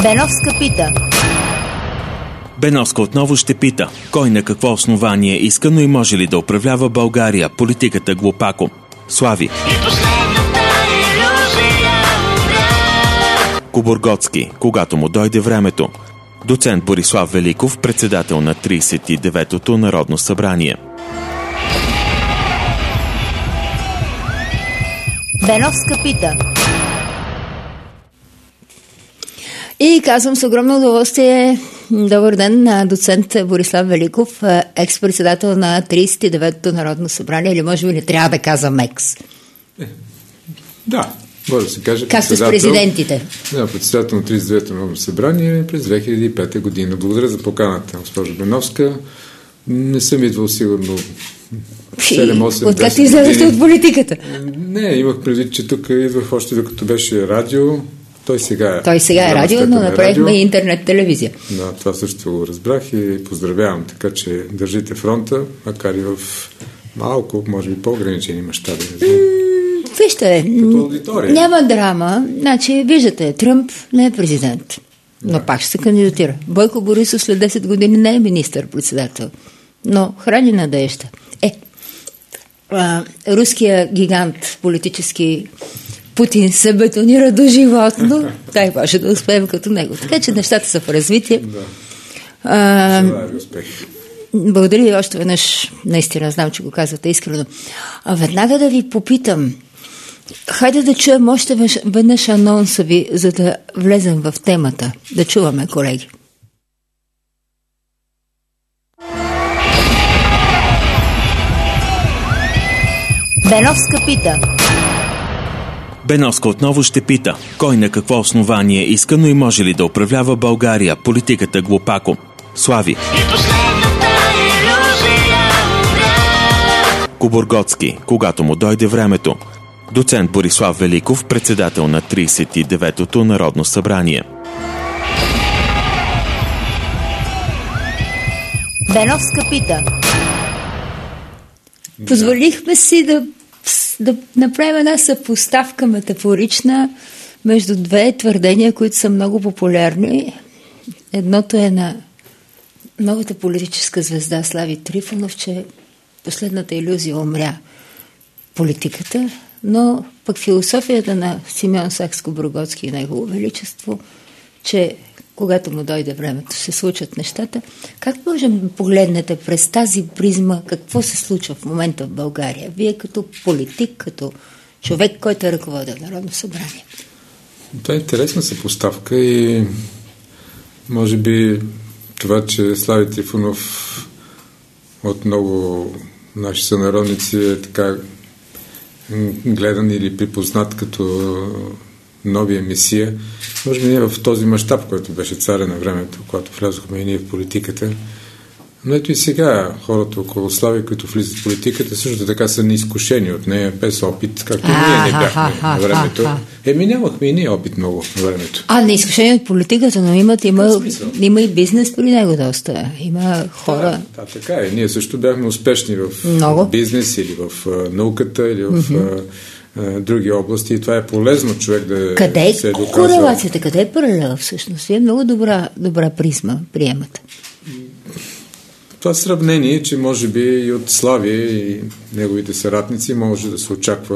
Беновска пита. Беновска отново ще пита, кой на какво основание иска, но и може ли да управлява България, политиката глупако. Слави. Кобурготски, когато му дойде времето. Доцент Борислав Великов, председател на 39-то Народно събрание. Беновска пита. И казвам с огромно удоволствие добър ден на доцент Борислав Великов, екс-председател на 39-то Народно събрание, или може би не трябва да казвам екс? Да, може да се каже. Както с президентите. Да, председател на 39-то Народно събрание през 2005 година. Благодаря за поканата, госпожо Беновска. Не съм идвал сигурно 7-8 Откак ти излезете от политиката? Не, имах предвид, че тук идвах още докато беше радио. Той сега е радио, но направихме и интернет телевизия. Да, това също го разбрах и поздравявам, така че държите фронта, макар и в малко, може би по-ограничени мащаби. Вижте, няма драма. Значи, виждате, Тръмп не е президент, но пак ще се кандидатира. Бойко Борисов след 10 години не е министър-председател, но храни надежда. Руския гигант политически Путин се бетонира до животно, дай може да успеем като него. Така че нещата са в развитие. Желая ви успех. Благодаря ви още веднъж. Наистина знам, че го казвате искрено. Веднага да ви попитам. Хайде да чуем още веднъж анонса ви, за да влезем в темата. Да чуваме, колеги. Беновска пита. Беновска отново ще пита, кой на какво основание иска, но и може ли да управлява България, политиката глупако. Слави. Кобурготски, когато му дойде времето. Доцент Борислав Великов, председател на 39-то Народно събрание. Беновска пита. Позволихме си да направим една съпоставка метафорична между две твърдения, които са много популярни. Едното е на новата политическа звезда Слави Трифонов, че последната илюзия умря политиката, но пък философията на Симеон Сакскобургготски и Негово Величество, че когато му дойде времето, се случат нещата. Как можем да погледнете през тази призма какво се случва в момента в България? Вие като политик, като човек, който е ръководил Народно събрание. Това е интересна съпоставка и може би това, че Слави Трифонов от много наши сънародници е така гледан или припознат като новия месия. Може би не в този мащаб, който беше царя на времето, когато влязохме и ние в политиката. Но ето и сега хората около Слави, които влизат в политиката, също така са неизкушени от нея, без опит, както ние не бяхме на времето. Нямахме и ние опит много на времето. Неизкушени от политиката, но има и бизнес при него доста. Има хора. Да, така е. Ние също бяхме успешни в бизнес или в науката, или в други области и това е полезно човек да къде се доказва. Корелацията, къде е паралела всъщност? Вие много добра призма приемате. Това сравнение, че може би и от Слави и неговите съратници може да се очаква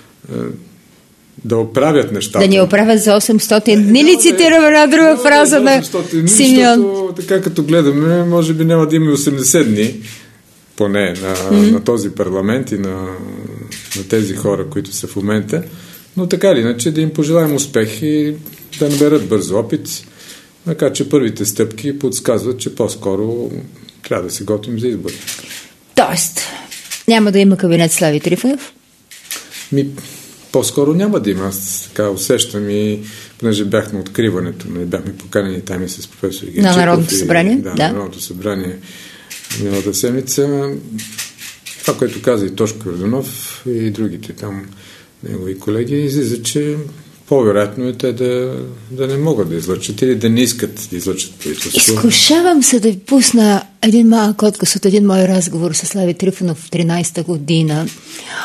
да оправят нещата. Да ни оправят за 800 дни ли цитирам една друга фраза на Симеон? Така като гледаме, може би няма да има 80 дни поне на този парламент и на тези хора, които са в момента, но така или иначе да им пожелаем успех и да наберат бързо опит, макар че първите стъпки подсказват, че по-скоро трябва да се готвим за избори. Тоест, няма да има кабинет Слави Трифонов? По-скоро няма да има. Аз така усещам и понеже бях на откриването, бяхме поканени там и с професор Генчиков. На Народното събрание? Да, на Народното събрание миналата седмица. Това, което каза и Тошко Йорданов и другите там негови колеги, излиза, че по-вероятно е те да не могат да излъчат или да не искат да излъчат правителство. Изкушавам се да ви пусна един малък отказ от един мой разговор с Слави Трифонов в 13-та година.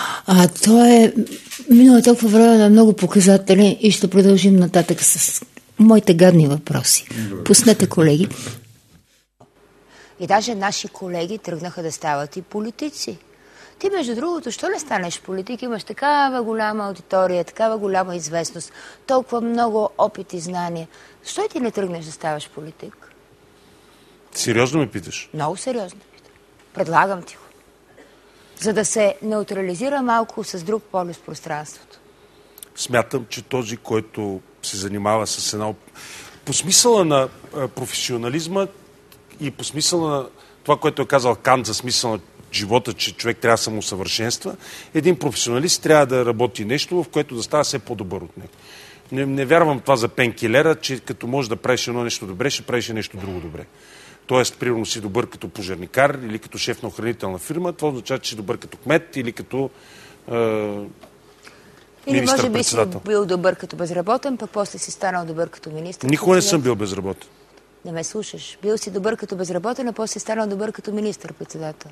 Той е минало толкова време на много показатели и ще продължим нататък с моите гадни въпроси. Пуснете, колеги. И даже наши колеги тръгнаха да стават и политици. Ти, между другото, що не станеш политик? Имаш такава голяма аудитория, такава голяма известност, толкова много опит и знания. Защо ти не тръгнеш да ставаш политик? Сериозно ме питаш? Много сериозно питам. Предлагам ти го. За да се неутрализира малко с друг полюс пространството. Смятам, че този, който се занимава с една... По смисъла на професионализма и по смисъла на това, което е казал Кант за смисъл на живота, че човек трябва да самоусъвършенства, един професионалист трябва да работи нещо, в което да става все по-добър от него. Не вярвам това за пенкилера, че като можеш да правиш едно нещо добре, ще правиш нещо друго добре. Тоест, примерно си добър като пожарникар или като шеф на охранителна фирма, това означава, че си добър като кмет или като или може би си министър-председател. бил добър като безработен, пък после си станал добър като министър. Никога не съм бил безработен. Не ме слушаш. Бил си добър като безработен, а после си станал добър като министър-председател.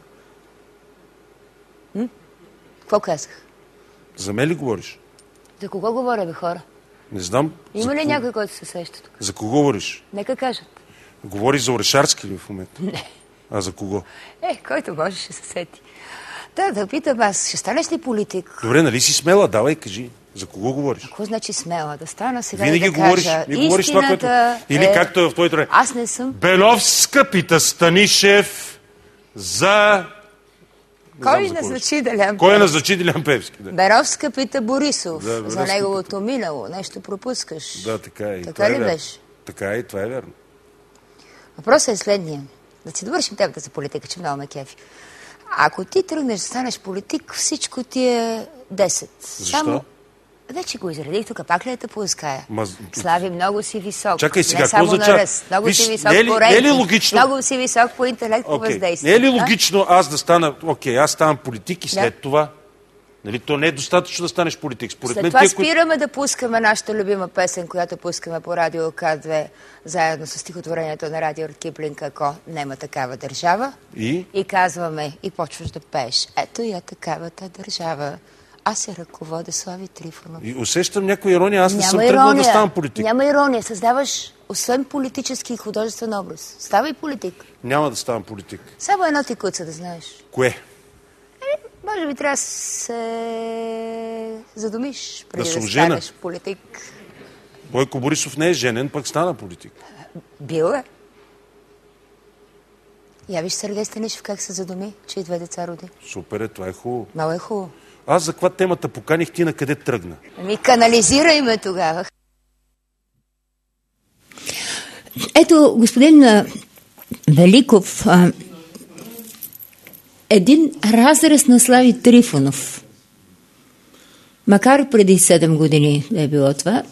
Какво казах? За мен ли говориш? За кого говоря, бе, хора? Не знам. Има ли някой, който се сеща тук? За кого говориш? Нека кажат. Говориш за Орешарски ли в момента? Не. А за кого? Който може, ще се сети. Да питам аз, ще станеш ли политик? Добре, нали си смела? Давай, кажи. За кого говориш? Какво значи смела? Да стана сега Винаги и да говориш, кажа. говориш това, което... Или както е в твоето време. Аз не съм... Беловска пита Станишев за... Кой назначи Делян Певски? Кой назначи Делян Певски? Да. Беровска пита Борисов Да, за Беровска неговото минало. Нещо пропускаш. Да, така е. Така ли верно. беше? Така и това е верно. Въпросът е следния. Да си довършим темата за политика, че много ме кефи. Ако ти тръгнеш да станеш политик, всичко ти е 10. Защо? Вече го изредих тук, пак ли да те пуская? Ма- Слави, много си висок. Чакай сега, не само какво на означава? ръст. Много Виж, си висок не е ли- по не е ли рейтинг. логично? Много си висок по интелект, по въздействие. Не е ли да? логично аз да стана... Окей, аз ставам политик и след това... Нали, то не е достатъчно да станеш политик. Според След мен, това тия, спираме да пускаме нашата любима песен, която пускаме по радио К2, заедно с стихотворението на радио Киплинг, ако нема такава държава. И казваме, и почваш да пееш. Ето я такавата държава. Аз се ръководя Слави Трифонов. И усещам някаква ирония. Аз не съм Няма тръгнал да ирония. ставам политик. Няма ирония. Създаваш, освен политически и художествен образ. Ставай политик. Няма да ставам политик. Само едно ти куца да знаеш. Кое? Може би трябва да се задумиш преди Да се да оженя. станеш политик. Бойко Борисов не е женен, пък стана политик. Бил е. Я виж Сергей Станишев как се задуми, че и 2 деца роди. Супер е, това е хубаво. Много е хубаво. Аз за каква темата поканих, ти на къде тръгна? Канализирай ме тогава. Ето, господин Великов, един разрез на Слави Трифонов, макар преди 7 години да е било това,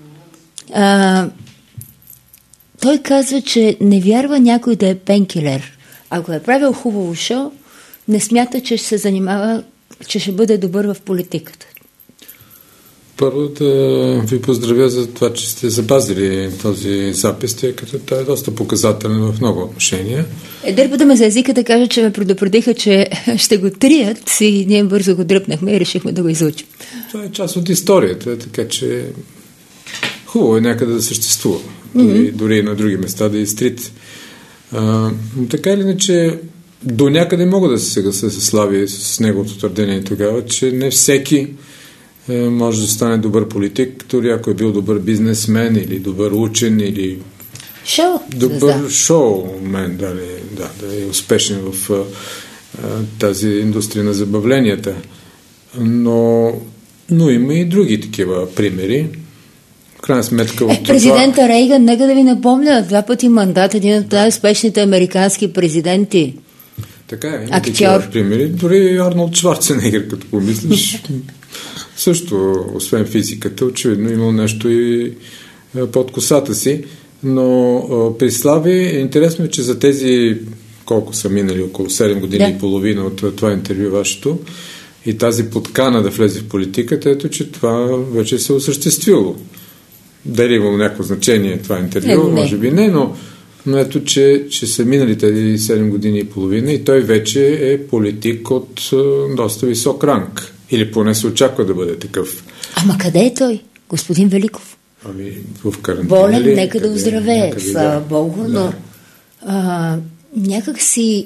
той казва, че не вярва някой да е пенкилер. Ако е правил хубаво шоу, не смята, че ще се занимава, че ще бъде добър в политиката. Първо да ви поздравя за това, че сте запазили този запис, тъй като той е доста показателен в много отношения. Дърпата за езика да кажа, че ме предупредиха, че ще го трият и ние бързо го дръпнахме и решихме да го изучим. Това е част от историята, така че хубаво е някъде да съществува. Дори и на други места да е изтрит. Така или иначе, до някъде мога да се съглася с Слави с неговото твърдение тогава, че не всеки може да стане добър политик, дори ако е бил добър бизнесмен или добър учен или добър шоумен, да е успешен в тази индустрия на забавленията. Но има и други такива примери. В крайна сметка от президента Рейган, нека да ви напомня, 2 пъти мандат, един от най-успешните американски президенти. Така е, има такива примери. Дори Арнолд Шварценегер, като помислиш, също, освен физиката, очевидно имал нещо и под косата си. Но при Слави е интересно, че за тези колко са минали, около 7 години и половина от това интервю вашето, и тази подкана да влезе в политиката, ето, че това вече се осъществило. Дали имало някакво значение това интервю? Може би не, но ето, че са минали тези 7 години и половина и той вече е политик от доста висок ранг. Или поне се очаква да бъде такъв. Ама къде е той, господин Великов? В карантина. Болен, нека да оздравее, слава Богу, но някак си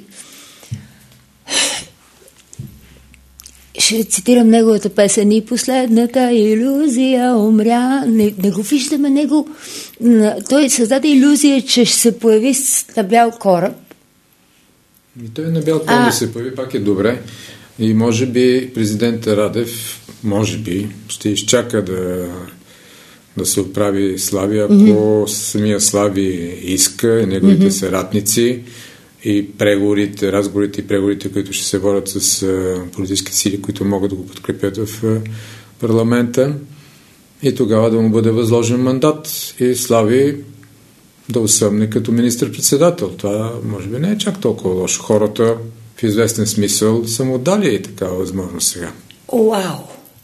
ще цитирам неговата песен: и последната илюзия умря. Не го виждаме него. Той създаде илюзия, че ще се появи на бял кораб. И той на бял кораб да се появи, пак е добре. И може би президента Радев, ще изчака да се отправи Слави, ако самия Слави иска, и неговите съратници, и разговорите, които ще се водят с политически сили, които могат да го подкрепят в парламента, и тогава да му бъде възложен мандат и Слави да осъмне като министър-председател. Това може би не е чак толкова лошо. Хората в известен смисъл са му дали и такава възможност сега. Уау!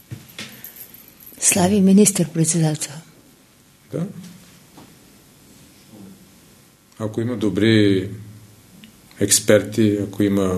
Слави министър-председател. Да. Ако има добри експерти, ако има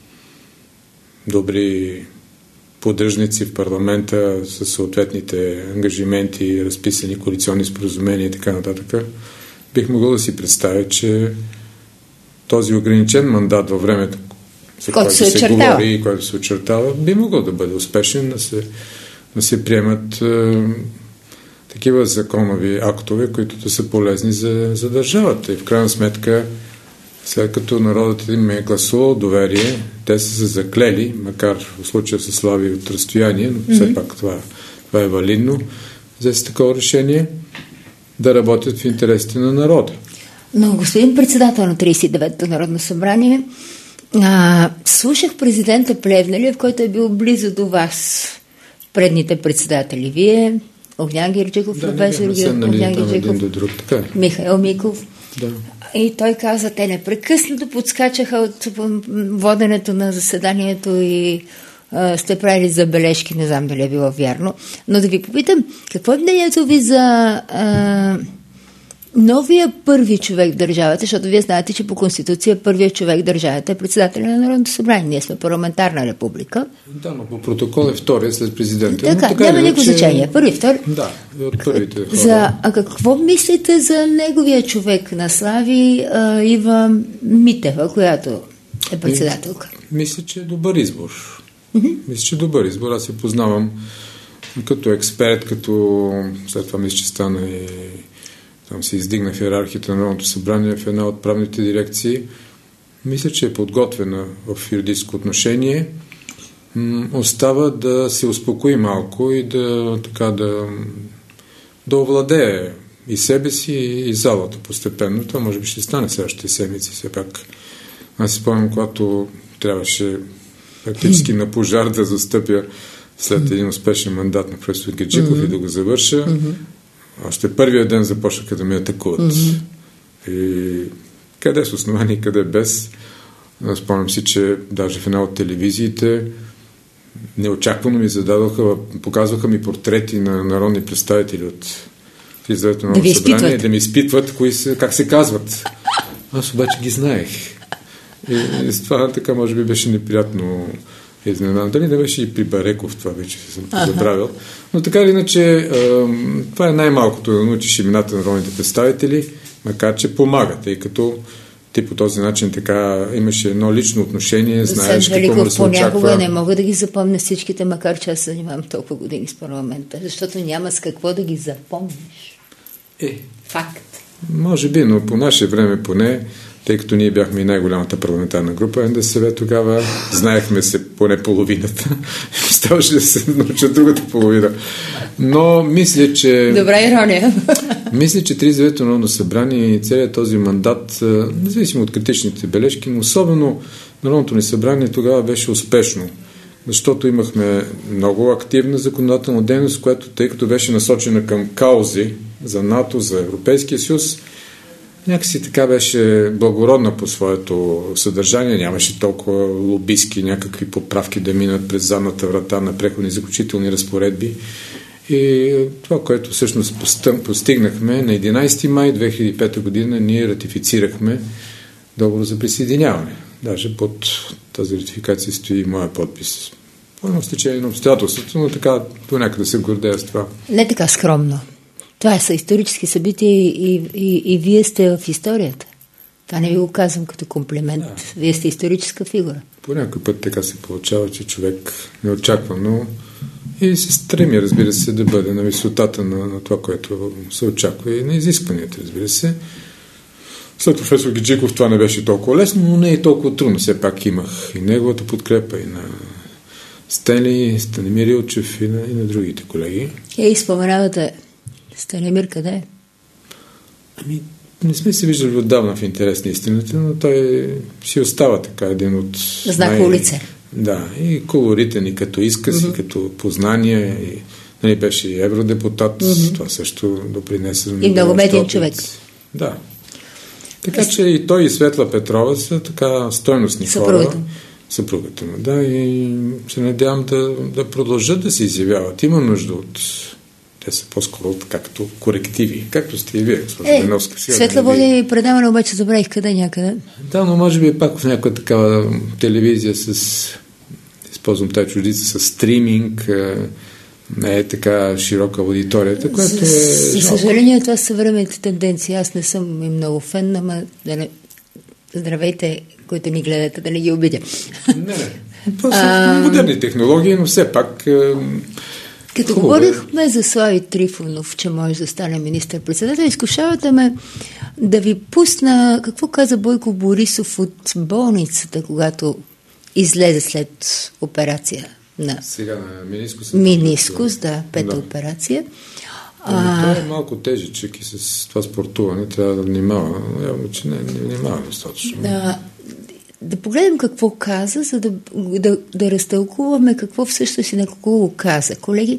добри поддръжници в парламента с съответните ангажименти, разписани коалиционни споразумения и така нататък, бих могъл да си представя, че този ограничен мандат във времето, за който се говори и който се очертава, би могъл да бъде успешен, да се приемат такива законови актове, които да са полезни за държавата. И в крайна сметка, след като народът им е гласувал доверие, те са се заклели, макар в случая с Слави от разстояние, но все пак това е валидно, взе се такова решение да работят в интересите на народа. Но, господин председател на 39-то Народно събрание, слушах президента Плевнелиев, който е бил близо до вас, предните председатели. Вие, Огнян Герджиков, професор Огнян Герджиков, Михаил Миков. Да. И той каза, те непрекъснато подскачаха от воденето на заседанието и сте правили забележки, не знам дали е било вярно. Но да ви попитам, какво е мнението ви за новия първи човек в държавата, защото вие знаете, че по Конституция първият човек в държавата е председателя на Народното събрание. Ние сме парламентарна република. Да, но по протокол е втория след президента. Така няма никакво значение. Първи, втори. Да, от първите хора. А какво мислите за неговия човек на Слави, Ива Митева, която е председателка? Мисля, че е добър избор. Аз я познавам като експерт, след това мисля, че стана и там се издигна в иерархията на Народното събрание в една от правните дирекции. Мисля, че е подготвена в юридическо отношение. Остава да се успокои малко и да овладее и себе си, и залата постепенно. Това може би ще стане следващите седмици. Все пак аз си спомням, когато трябваше практически на пожар да застъпя след един успешен мандат на професор Герджиков и да го завърша. Още първия ден започнаха да ме атакуват. И къде с основание, къде без. Спомням си, че даже в една от телевизиите неочаквано ми показваха ми портрети на народни представители от 39-то Народно събрание, да ми изпитват как се казват. Аз обаче ги знаех. И с това така може би беше неприятно изненадан. Дали не беше и при Бареков, това вече съм забравил. Но така или иначе, това е най-малкото да научиш имената на народните представители, макар че помага, тъй като ти по този начин така имаше едно лично отношение, знаеш какво може да се очаква. Понякога не мога да ги запомня всичките, макар че аз се занимавам толкова години с парламента, защото няма с какво да ги запомниш. Факт. Може би, но по наше време поне, тъй като ние бяхме и най-голямата парламентарна група, НДСВ тогава знаехме се поне половината. Ставаше да се науча другата половина. Но мисля, че... Добра ирония. Мисля, че 39-то Народно събрание и целият този мандат, независимо от критичните бележки, но особено Народното ни събрание тогава беше успешно. Защото имахме много активна законодателна дейност, която, тъй като беше насочена към каузи за НАТО, за Европейския съюз, някакси така беше благородна по своето съдържание, нямаше толкова лобистки някакви поправки да минат през задната врата на преходни заключителни разпоредби. И това, което всъщност постигнахме на 11 май 2005 година, ние ратифицирахме договор за присъединяване. Даже под тази ратификация стои и моя подпис. По едно стечение на обстоятелството, но така понякога се гордея с това. Не така скромно. Това са исторически събития и вие сте в историята. Това не ви го казвам като комплимент. Да. Вие сте историческа фигура. По някой път така се получава, че човек неочаквано и се стреми, разбира се, да бъде на висотата на това, което се очаква и на изискванията, разбира се. След професор Гиджиков това не беше толкова лесно, но не е толкова трудно. Все пак имах и неговата подкрепа, и на Стенли, Станимир Илчев и на другите колеги. Споменавате Станимир къде е? Не сме се виждали отдавна в интерес на истината, но той си остава така един от... Знаково лице. Да, и колоритен, и като изказ, и като познание, и беше и евродепутат, това също допринесе. И много медиен човек. Да. Така че и той, и Светла Петрова са така стойностни хора. Съпругата му. Да, и се надявам да продължат да се изявяват. Има нужда от... Те са по-скоро както корективи. Както сте и вие, госпожа Беновска. Светла води предаване, обаче забравих къде някъде. Да, но може би пак в някаква такава телевизия използвам тази чуждица, с стриминг, не е така широка аудиторията, която е... За съжаление, това са съвременните тенденции. Аз не съм и много фен, ама здравейте, които ни гледате, да не ги обидя. Не. Това са модерни технологии, но все пак... Като говорихме за Слави Трифонов, че може да стане министър-председател, изкушавате ме да ви пусна какво каза Бойко Борисов от болницата, когато излезе след операция на... Сега на менискус. Менискус, да, пета операция. Това е малко тежичък и с това спортуване трябва да внимава. Явно, че не внимава достатъчно. Да погледнем какво каза, за да разтълкуваме какво всъщност и на какво го каза. Колеги?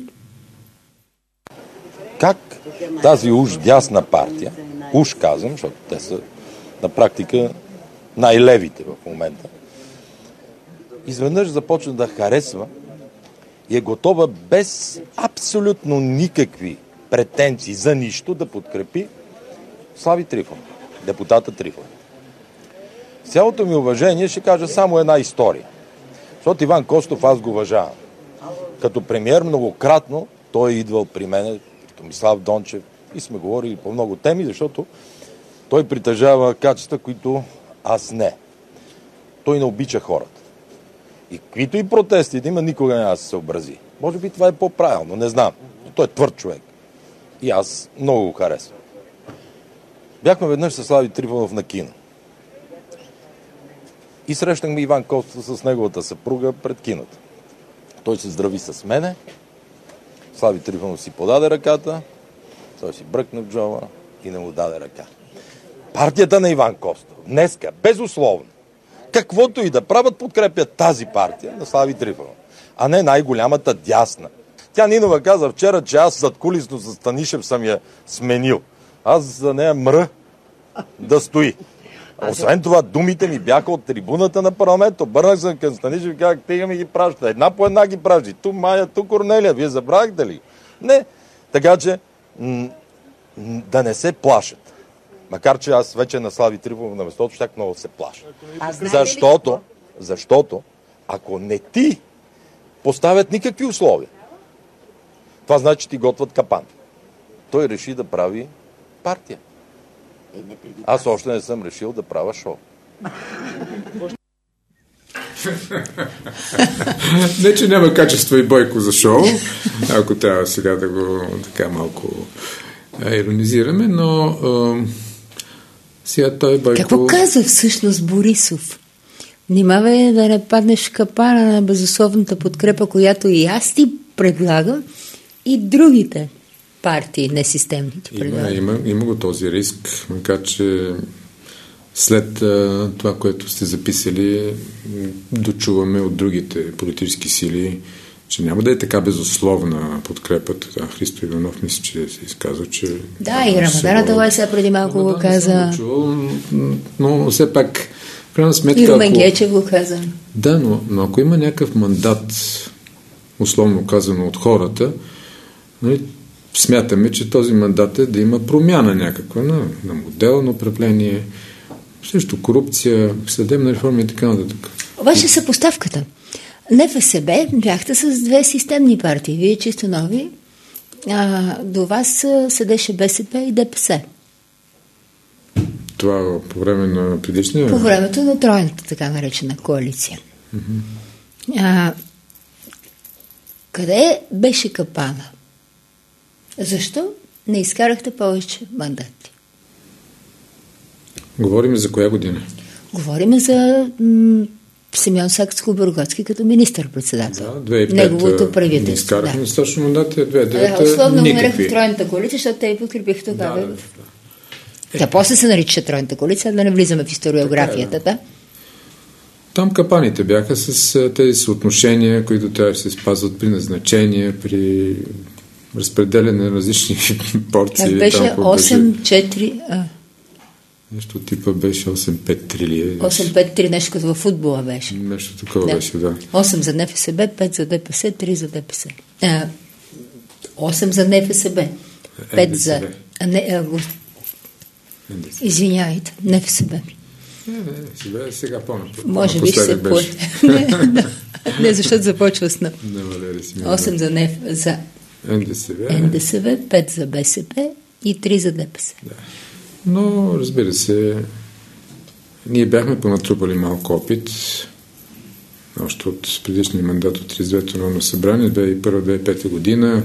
Как тази уж дясна партия, уж казвам, защото те са на практика най-левите в момента, изведнъж започна да харесва и е готова без абсолютно никакви претенции за нищо да подкрепи Слави Трифонов, депутата Трифонов. С цялото ми уважение ще кажа само една история. Защото Иван Костов аз го уважавам. Като премиер многократно той е идвал при мен, Томислав Дончев, и сме говорили по много теми, защото той притежава качества, които аз не. Той не обича хората. И каквито и протести да има, никога няма да се съобрази. Може би това е по-правилно, не знам. Но той е твърд човек. И аз много го харесвам. Бяхме веднъж с Слави Трифонов на кино. И срещнахме Иван Костов с неговата съпруга пред киното. Той се здрави с мене. Слави Трифонов си подаде ръката. Той си бръкна в джоба и не му даде ръка. Партията на Иван Костов днеска, безусловно, каквото и да правят, подкрепят тази партия на Слави Трифонов, а не най-голямата дясна. Тя Нинова каза вчера, че аз задкулисно с Станишев съм я сменил. Аз за нея мръ да стои. Освен това, думите ми бяха от трибуната на парламент. Обърнах се към Станишев и казах, тега ми ги праща. Една по една ги пращи. Ту Майя, ту Корнелия. Вие забравихте ли? Не. Така че да не се плашат. Макар че аз вече на Слави Трифонов на местото щях много се плаша. Защото ако не ти поставят никакви условия, това значи, че ти готвят капан. Той реши да прави партия. Аз още не съм решил да правя шоу. Не, че няма качество и Бойко за шоу, ако трябва сега да го така малко иронизираме, но сега той Бойко... Какво каза всъщност Борисов? Внимавай да не паднеш в капана на безусловната подкрепа, която и аз ти предлагам, и другите партии, несистемните предлагам. Има го този риск, макар че след това, което сте записали, дочуваме от другите политически сили, че няма да е така безусловна подкрепата. Да, Христо Иванов мисля, че се изказва, че... Да, и Рамадан Аталай сега преди малко го каза. Но все пак, в крайна сметка... И Румен Гечев го каза. Да, но ако има някакъв мандат, условно казано от хората, нали, смятаме, че този мандат е да има промяна някаква на модела на управление, също корупция, съдебна реформа и така нататък. Обаче съпоставката. НФСБ бяхте с две системни партии. Вие чисто нови До вас седеше БСП и ДПС. Това по време на предишния? По времето на тройната, така наречена коалиция. Къде беше капана? Защо не изкарахте повече мандати? Говорим за коя година? Говорим за Симеон Сакскобургготски като министър-председател. Да, 2005 неговото правителство. Не изкарахме достатъчно мандати, 2009 условно никакви. умереха в тройната коалиция, защото те и подкрепиха тогава. Тя после се нарича тройната коалиция, да не влизаме в историографията. Да? Там капаните бяха с тези съотношения, които трябва да се спазват при назначение, при разпределяне на различни порции. Как беше 8-4... Нещо типа беше 8-5-3 ли? 8-5-3, нещо като във футбола беше. Нещо такова беше, да. 8 за НФСБ, 5 за ДПС, 3 за ДПС. 8 за НФСБ, 5 за... Извинявайте, НФСБ. Не, сега по-напред. Може би се Не, защото започва с 8 за НДСВ, 5 за БСП и 3 за ДПС. Да. Но, разбира се, ние бяхме понатрупали малко опит, още от предишния мандат от 32-то Народно събрание, 2001-2005 година.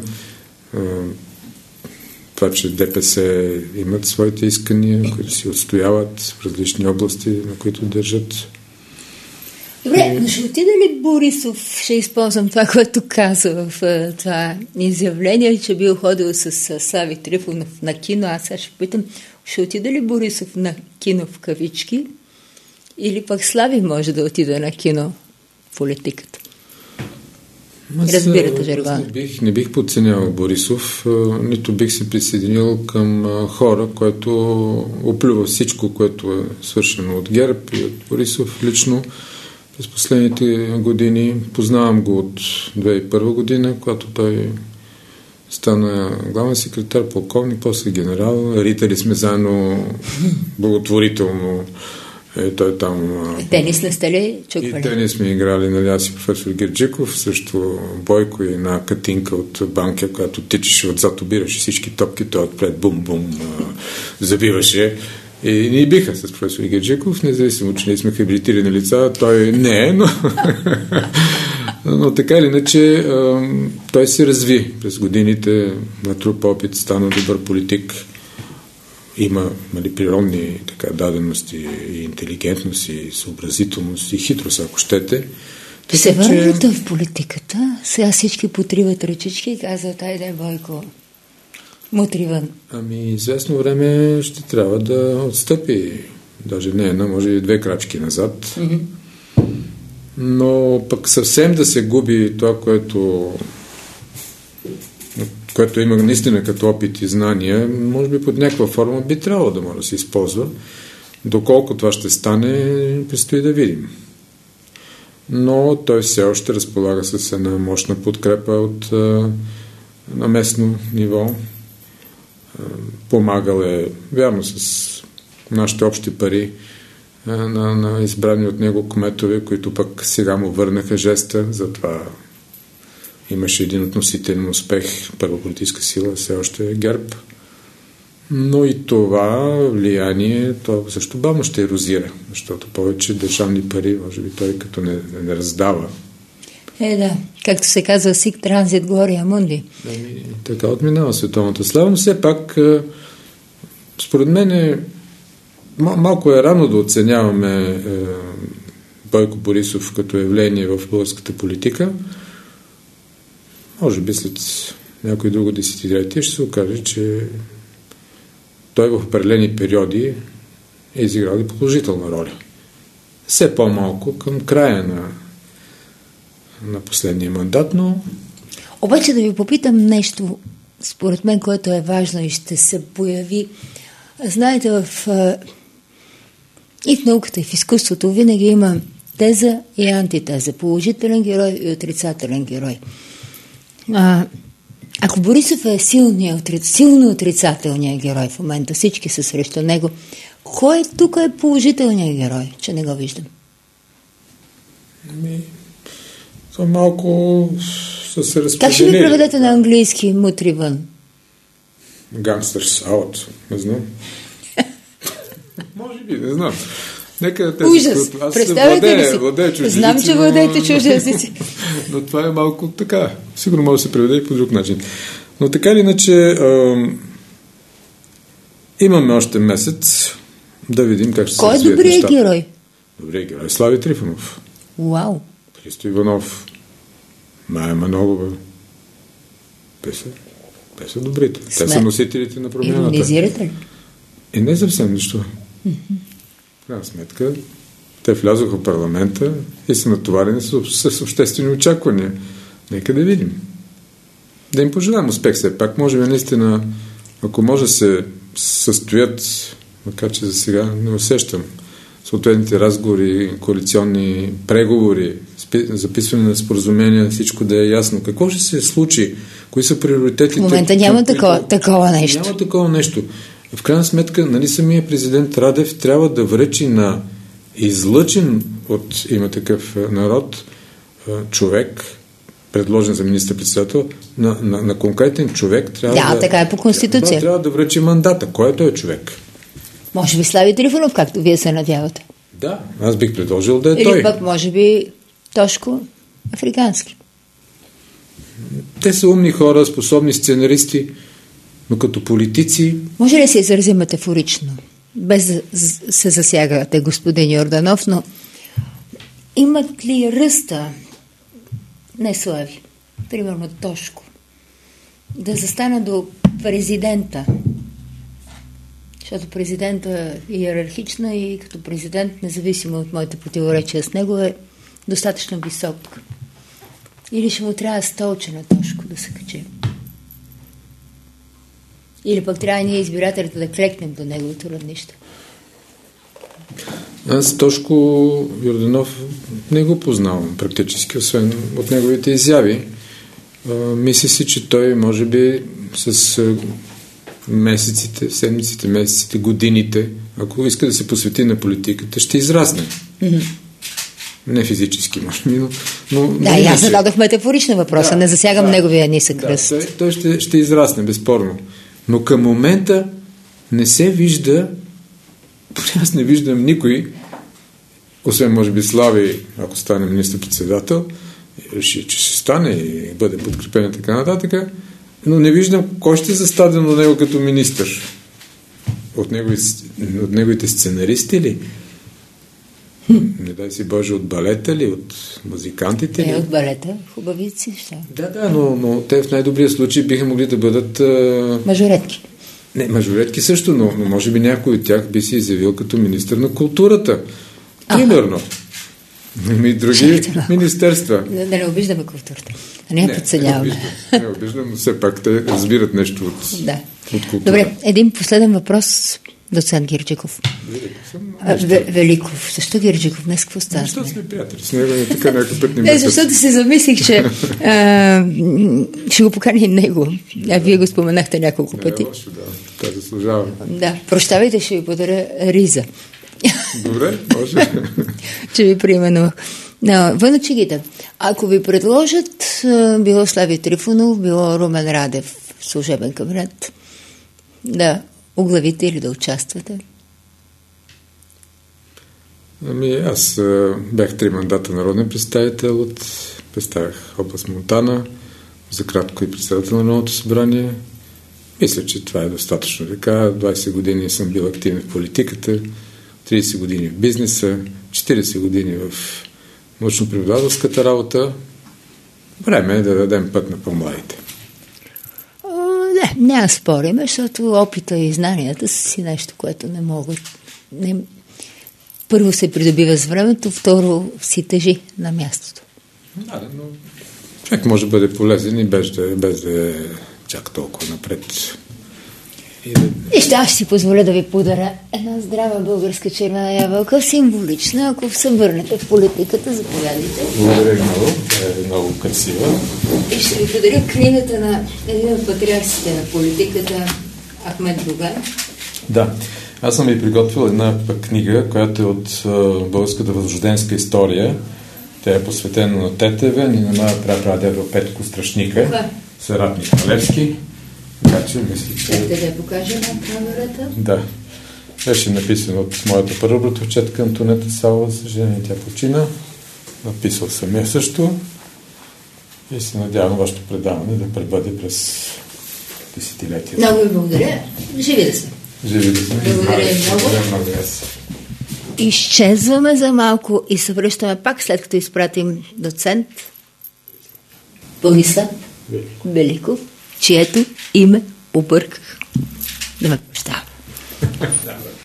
Това, че ДПС имат своите искания, които си отстояват в различни области, на които държат. Добре, но ще отида ли Борисов, ще използвам това, което каза в това изявление, че бил ходил с Слави Трифонов на кино. Аз сега ще питам, ще отида ли Борисов на кино в кавички или пък Слави може да отида на кино в политиката? Разбирате жаргона. Не бих подценявал Борисов, нито бих се присъединил към хора, който оплюва всичко, което е свършено от ГЕРБ и от Борисов лично през последните години. Познавам го от 2001 година, когато той стана главен секретар, полковник, после генерал. Ритали сме заедно благотворително. Той там... Тенис не сте ли чуквали? И тенис сме играли, нали, аз и професор Герджиков, също Бойко и една Катинка от Банкя, която тичаше отзад, обираше всички топки, той отпред бум-бум забиваше. И ни биха с професор Герджиков, независимо, че ние сме хабилитирани лица, той не е, но така или иначе той се разви през годините, натрупа опит, стана добър политик. Има природни дадености и интелигентност, и съобразителност, и хитрост, ако щете. Се върнете в политиката, сега всички потриват ръчички и казват, айде, Бойко, мутриван. Известно време ще трябва да отстъпи, даже не една, може и 2 крачки назад. Mm-hmm. Но пък съвсем да се губи това, което има наистина като опит и знания, може би под някаква форма би трябвало да може да се използва. Доколко това ще стане, предстои да видим. Но той все още разполага с една мощна подкрепа на местно ниво. Помагал е, вярно, с нашите общи пари на избрани от него кметове, които пък сега му върнаха жеста, затова имаше един относителен успех. Първа политическа сила все още е ГЕРБ. Но и това влияние, то също бавно ще ерозира, защото повече държавни пари, може би той като не раздава. Да, както се казва Сик Транзит Глория Мунди. Така отминава световната слава, но все пак според мен малко е рано да оценяваме Бойко Борисов като явление в българската политика. Може би след някои друго десетилетие ще се окаже, че той в определени периоди е изиграл и положителна роля. Все по-малко към края на последния мандат, но... Обаче да ви попитам нещо, според мен, което е важно и ще се появи. Знаете, и в науката, и в изкуството винаги има теза и антитеза, положителен герой и отрицателен герой. Ако Борисов е силно отрицателният герой в момента, всички са срещу него, кой тук е положителният герой, че не го виждам? Това малко се разпределили. Как ще ви преведете на английски мутри вън? Gangsters out. Не знам. Може би, не знам. Нека ужас! Представете ли си? Владея чужди Знам, езици, че владеете чужди езици. Но това е малко така. Сигурно може да се преведе и по друг начин. Но така или иначе имаме още месец да видим как ще се развият нещата. Кой е добрият герой? Добрият герой. Слави Трифонов. Вау! Христо Иванов. Майя Манолова. Те са добрите. Те са носителите на промяната. Иронизирате ли? И не съвсем нищо. В крайна сметка, те влязоха в парламента и са натоварени с обществени очаквания. Нека да видим. Да им пожелаем успех все пак. Може би наистина, ако може да се състоят, макар че за сега не усещам, съответните разговори, коалиционни преговори, записване на споразумения, всичко да е ясно. Какво ще се случи? Кои са приоритетите? В момента няма такова нещо. Няма такова нещо. В крайна сметка, нали, самия президент Радев трябва да връчи на излъчен от Има такъв народ човек, предложен за министър-председател, на конкретен човек трябва така е по Конституция. Трябва да връчи мандата. Кой е той човек? Може би Слави Трифонов, както вие се надявате. Да, аз бих предложил да е той. Или пък може би Тошко Африкански. Те са умни хора, способни сценаристи, но като политици... Може ли се изрази метафорично? Без да се засягате, господин Йорданов, но имат ли ръста, не Слави, примерно Тошко, да застана до президента? Защото президента е иерархична и като президент, независимо от моите противоречия с него, е достатъчно висок. Или ще му трябва столче на Тошко да се качи. Или пък трябва ние избирателите да клекнем до неговото равнище. Аз Тошко Йорданов не го познавам практически, освен от неговите изяви. Мисля си, че той може би с месеците, седмиците, месеците, годините, ако иска да се посвети на политиката, ще израсне. Mm-hmm. Не физически, може би, но да, и аз зададох метафорична въпроса, не засягам неговия нисък ръст. Той ще израсне, безспорно. Но към момента не се вижда, аз не виждам никой, освен може би Слави, ако стане министър-председател, реши, че ще стане и бъде подкрепен и така нататък, но не виждам кой ще застане на него като министър. От неговите сценаристи ли? Не дай си Боже, от балета ли? От музикантите ли? От балета, хубавици, ще. Да, но те в най-добрия случай биха могли да бъдат... Мажоретки. Не, мажоретки също, но може би някой от тях би се изявил като министър на културата. Примерно. Има и други министерства. Да не обиждаме културата. Не я подценяваме. Не обиждам, но все пак те разбират нещо от култура. Добре, един последен въпрос, доцент Герджиков. Великов. Защо Герджиков? Днес какво става? Защото сме приятели с него, така някакъв път не защото си замислих, че ще го покани и него. Вие го споменахте няколко пъти. Лошо, да. Това заслужава. Да, прощавайте, ще ви подаря риза. Добре, може. Че ви приименувах. Вън чигите. Ако ви предложат било Слави Трифонов, било Румен Радев, служебен кабинет, да оглавите или да участвате? Аз бях 3 мандата народен представител, представях област Монтана, за кратко и председател на Народното събрание. Мисля, че това е достатъчно така. 20 години съм бил активен в политиката, 30 години в бизнеса, 40 години в научно-преподавателската работа. Време е да дадем път на по-младите. Няма спорим, защото опита и знанията са си нещо, което не могат. Първо се придобива с времето, второ си тежи на мястото. Да, но човек може да бъде полезен и без да е чак толкова напред. И аз си позволя да ви подаря една здрава българска червена ябълка, символична. Ако се върнете в политиката, заповядайте. Благодаря много. Е много красива. И ще ви подаря книгата на един от патриарсите на политиката, Ахмед Доган. Да. Аз съм ви приготвил една книга, която е от българската възрожденска история. Тя е посветена на Тетеве и на моя прапрадедо Петко Страшника, съратник на Левски. Така че мисля, че... Да покажа на камерата? Да. Беше написан от моята първа братовчетка Антонета Салова, за съжаление тя почина. Написал съм я също. И се надявам вашето предаване да пребъде през десетилетия. Много ви благодаря. Живи да сме. Живи да сме. Благодаря много. Изчезваме за малко и се връщаме пак, след като изпратим доцент Борислав Великов, чието име обърках. Да ме прощава.